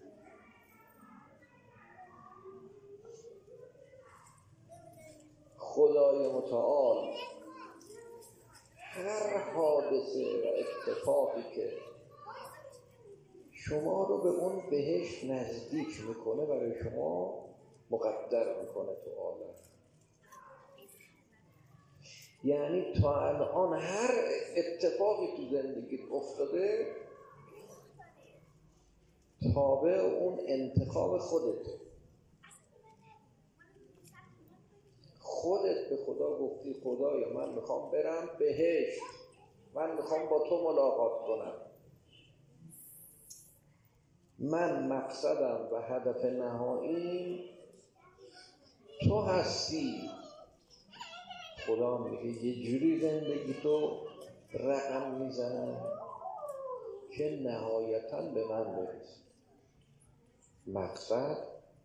Speaker 1: خدای متعال هر حادثه و اتفاقی که شما رو به اون بهشت نزدیک میکنه برای شما مقدر میکنه تو عالم. یعنی تا الان هر اتفاقی تو زندگیت افتاده تابع اون انتخاب خودته. خودت به خدا گفتی خدایا من میخوام برم بهشت، من میخوام با تو ملاقات کنم، من مقصدم و هدف نهاییم تو هستی. خدا میگه یه جوری زندگی تو رقم میزنم که نهایتاً به من برسی. مقصد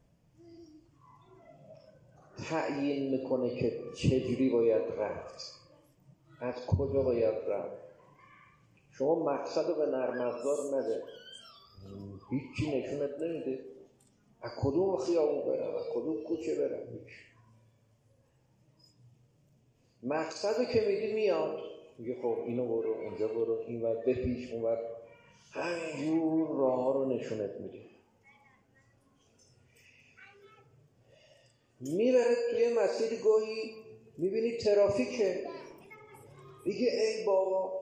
Speaker 1: تعیین میکنه که چجوری باید رفت، از کجا باید رفت. شما مقصد رو به نرم افزار نده، هیچی نشونت نمیده از کدوم خیابون برم، از کدوم کوچه برم. مقصد رو که میدی میاد، میگه خب اینو برو، اونجا برو، این ور بپیش، اون ور، همینجور راه ها رو نشونت میده. میبرد توی مسیر، گاهی میبینی ترافیکه، میگه ای بابا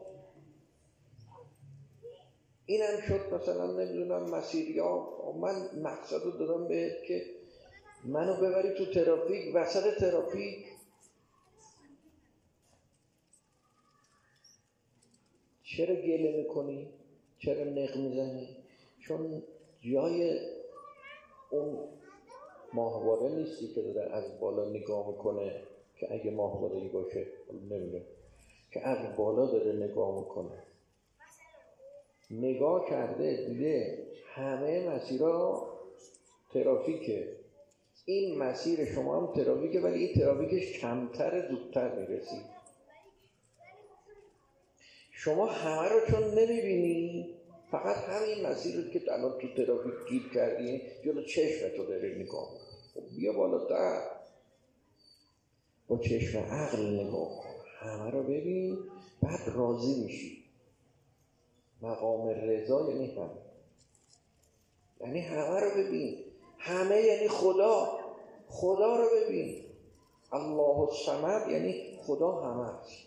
Speaker 1: اینم شد مثلا نمیدونم مسیریاب، من مقصد رو دادم بهت که منو ببری تو ترافیک، وسط ترافیک چرا گله میکنی؟ چرا نق میزنی؟ چون جای اون ماهواره نیستی که داره از بالا نگاه میکنه، که اگه ماهواره‌ای باشه نمیدونم، که از بالا داره نگاه میکنه. نگاه کرده دیده همه مسیرها ترافیکه، این مسیر شما هم ترافیکه، ولی این ترافیکش کمتر، زودتر میرسی. شما همه رو چون نمیبینی، فقط همین مسیر رو که الان تو ترافیک گیر کردی جلو چشمتو داری نگاه میکنی. خب بیا بالاتر، با چشم عقل نگاه کن، همه رو ببین، بعد راضی میشی. مقام رضا یعنی همه، یعنی همه رو ببین. همه یعنی خدا، خدا رو ببین. الله الصمد یعنی خدا همه است.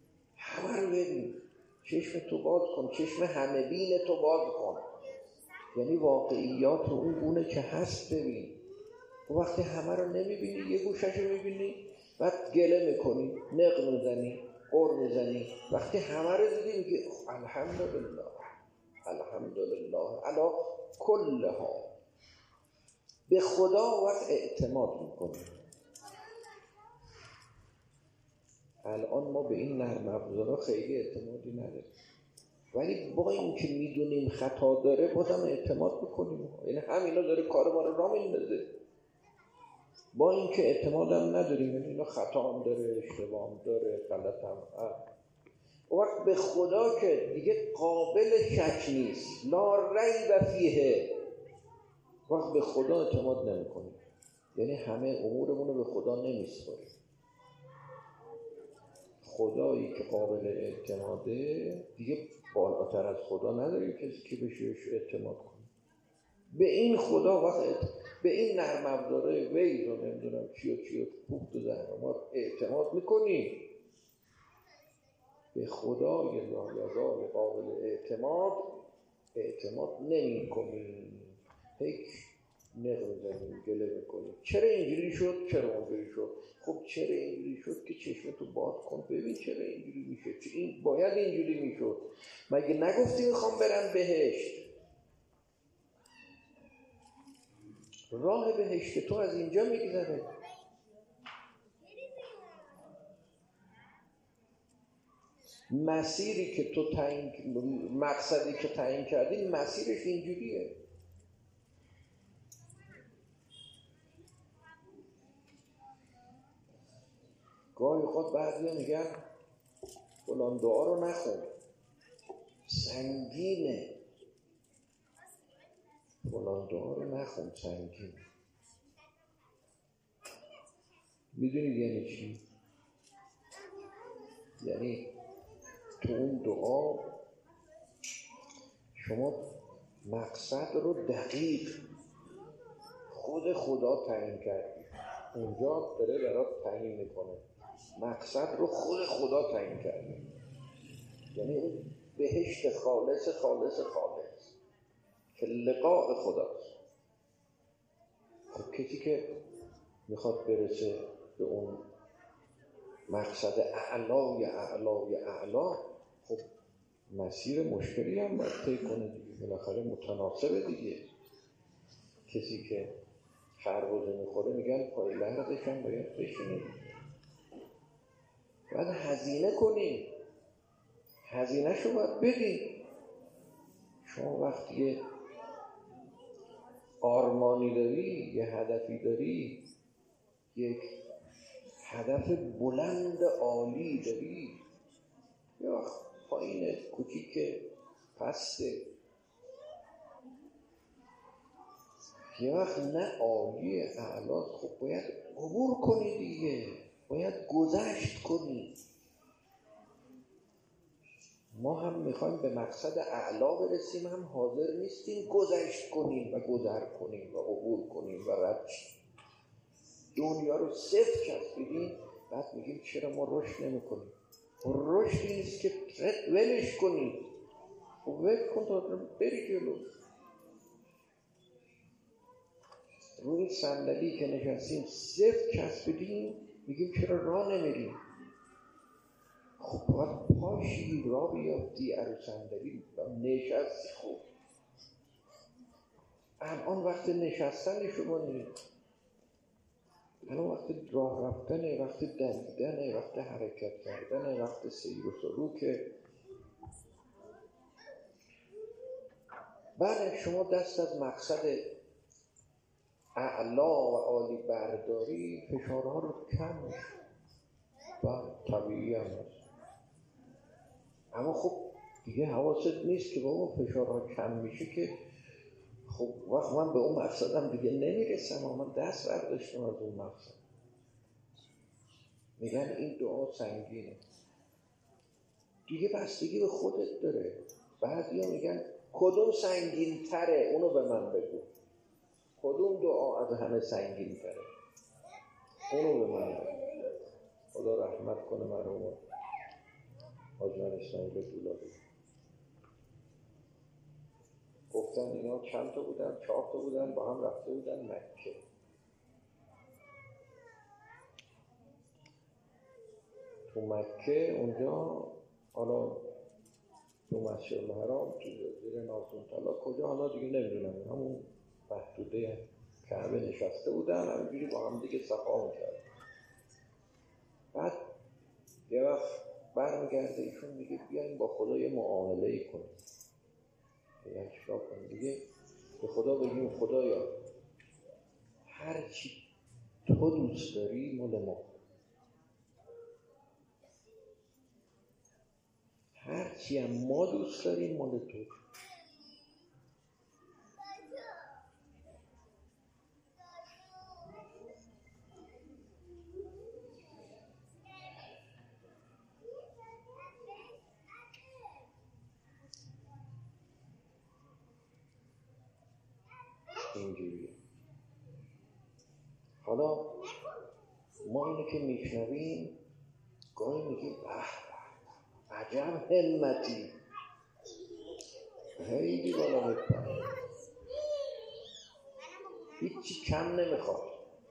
Speaker 1: همه رو ببین، چشم تو باز کن، چشم همه بین تو باز کن. یعنی واقعیات رو اون گونه که هست ببین. و وقتی همه رو نمیبینی، یه گوشش رو میبینی، بعد گله میکنی، نق میزنی، قر میزنی. وقتی همه رو دیدی میگی الحمدلله، الحمدلله علی کل ها. به خدا وقت اعتماد میکنی. الان ما به این نرم افزارها خیلی اعتمادی نداریم، ولی با این که میدونیم خطا داره بازم اعتماد میکنیم. یعنی همینا داره کار ما رو راه میندازه، با این که اعتمادم نداریم. یعنی اینا خطا هم داره، اشتباه هم داره، غلط هم هست. وقت به خدا که دیگه قابل شک نیست، لا ریب فیه، وقت به خدا اعتماد نمیکنیم. یعنی همه امورمون رو به خدا نمیسپاریم. خدایی که قابل اعتماده دیگه بالاتر از خدا نداریم کسی که بهش اعتماد کنه. به این خدا وقت به این نرم افزاره ویز رو نمیدونم چی و پوخت و زهر ما اعتماد میکنیم. به خدای لایزال قابل اعتماد نمی کنیم. هیچ نمیزنیم، گله میکنیم چرا اینجوری شد، چرا اونجوری شد. خب چرا اینجوری شد که چشمتو باز کن ببین چرا اینجوری میشه، این باید اینجوری میشد. مگه نگفتی میخوام برم بهشت؟ راه بهشت تو از اینجا میگذره. مسیری که تو مقصدی که تعیین کردی مسیرش اینجوریه. گاهی خود بعضی میگن فلان دعا رو نخون سنگینه، فلان دعا رو نخون سنگینه. میدونید یعنی چی؟ یعنی تو اون دعا شما مقصد رو دقیق خود خدا تعیین کردی، اونجا داره برات تعیین میکنه. مقصد رو خود خدا تعیین کردی، یعنی اون بهشت خالص که لقاء خداست. خب کسی که میخواد برسه به اون مقصد اعلا، خب مسیر مشکلی هم باید طی کنه دیگه، بالاخره متناسبه دیگه. کسی که خربزه میخوره میگن پای لحظش هم باید بشینه، باید هزینه کنی، هزینه شو باید بدی. شما وقتی یه آرمانی داری، یه هدفی داری، یک هدف بلند عالی داری، یا پایین کوچیک پسته، یه وقت نه عالی اعلا، خب باید عبور کنی دیگه، باید گذشت کنی. ما هم میخوایم به مقصد اعلا برسیم، هم حاضر نیستیم گذشت کنیم و گذر کنیم و عبور کنیم و رد دنیا رو صفر چسبیدیم. بعد میگیم چرا ما رشد نمی کنیم؟ رشد نیست که ولش کنیم. خب ول کن تا بری جلو. روی صندلی که نشستیم صفر چسبیدیم، میگیم چرا راه نمیریم؟ خب باید پاشی راه بیافتی، رو صندلی نشستی. خوب الان وقت نشستن شما نیست، الان وقت راه رفتنه، وقت دویدنه، وقت حرکت کردنه، وقت سیر و سلوکه. بله شما دست از مقصد اعلا و عالی برداری، فشارها رو کم میشه و طبیعی هم هست. اما خب دیگه حواست نیست که بابا فشارها کم میشه که خب وقت من به اون مقصدم دیگه نمیرسم، اما من دست برداشتم از اون مقصد. میگن این دعا سنگینه دیگه، بستگی به خودت داره. بعضیا میگن کدوم سنگین تره، اونو به من بگو، کدوم دعا از همه سنگین تره، اونو به من بگو. خدا رحمت کنه مرحوم حاج اسماعیل دولابی. گفتن اینا چند تا بودن؟ 4 تا بودن، با هم رفته بودن مکه. تو مکه اونجا حالا تو مسجد الحرام، تو زیر ناصون طلا، کجا حالا دیگه نمیدونم، همون محدوده کعبه نشسته بودن، همینجوری با هم دیگه صفا می‌کردن. بعد یه وقت برمیگرده ایشون میگه بیاین با خدا یه معامله‌ای کنیم. یعنی چیکار کنیم؟ دیگه به خدا بگیم خدایا هر چی تو دوست داری مال ما، هر چی هم ما دوست داریم مال تو. اینجوریه. حالا ما اینو که میشنویم گاهی میگیم عجب همتی، خیلی بالا میپره، هیچی کم نمیخواد.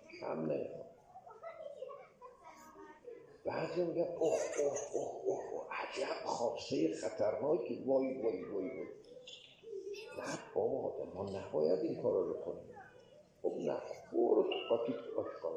Speaker 1: بعضی میگن اوه عجب خواسته خطرناکی، وای. نه بابا، ما نباید این کارا رو کنیم. خب نه، برو تو قاطی کن.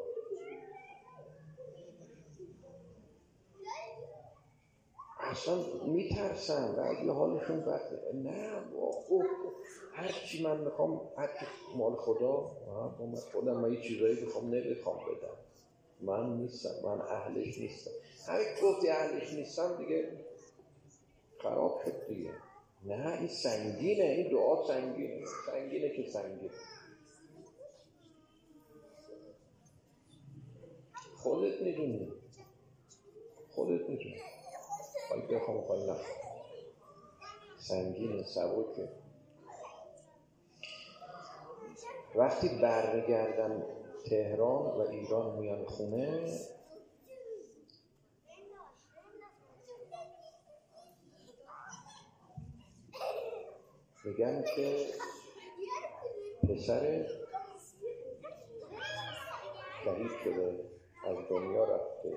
Speaker 1: اصلا میترسن و اگه حالشون بده. نه بابا، هرچی من میخوام، هرچی مال خدا، من خودم من یه چیزایی بخوام نمیخوام بدم، من نیستم، من اهلش نیستم. همین گفتی اهلش نیستم دیگه خراب شد دیگه. نه این سنگینه، این دعا سنگینه که سنگینه. خودت میدونی خواهی بخوام خواهی نخوام، سنگینه، سبکه. وقتی برمیگردن تهران و ایران میان خونه، میگن که پسر شهید شده، از دنیا رفته.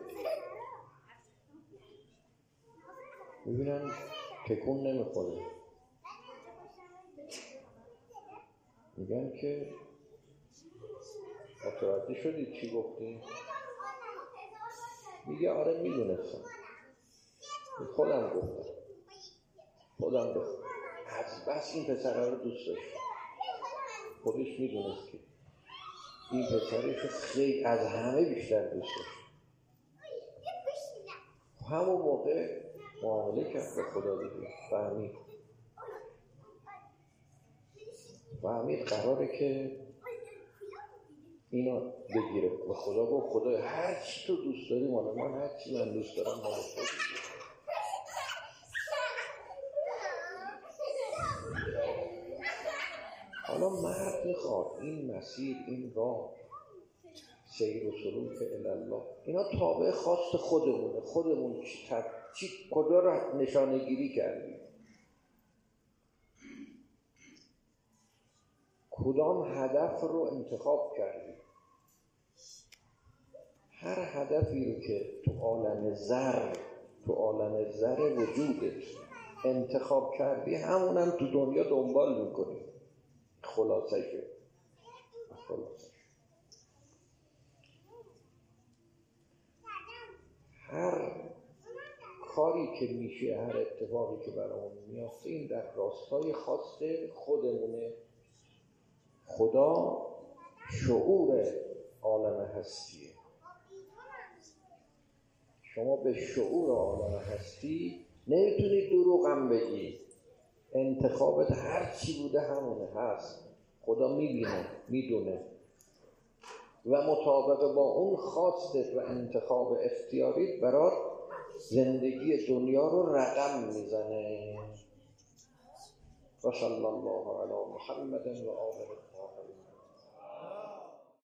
Speaker 1: میبینن تکون نمیخوره، میگن که متوجه شدید چی گفتیم؟ میگه آره میدونستم، خودم گفتم از بس این پسره رو دوست داشت. خودش میدونست که این پسرش خیلی از همه بیشتر دوست داشت. همون موقع معامله کرد به خدا دیگه، فهمید قراره که اینو بگیره. به خدا گفت خدا هر چی تو دوست داری مال من، هر چی من دوست دارم مال تو. حالا مرد میخواد این مسیر، این راه، سیر و سلوک الله، اینا تابع خواست خودمونه. خودمون چی کجا رو نشانه گیری کردیم، کدام هدف رو انتخاب کردیم. هر هدفی رو که تو عالم ذر وجودت انتخاب کردی، همونم تو دنیا دنبال میکنی. خلاصه هر کاری که میشه، هر اتفاقی که برامون میافته، این در راستای خواست خودمونه. خدا شعور عالم هستیه. شما به شعور عالم هستی نمیتونی دروغم بگی. انتخابت هر چی بوده همونه هست. خدا میبینه، میدونه و مطابق با اون خواستت و انتخاب اختیاریت برات زندگی دنیا رو رقم میزنه. و صلی الله علی محمد و آله الطاهرین.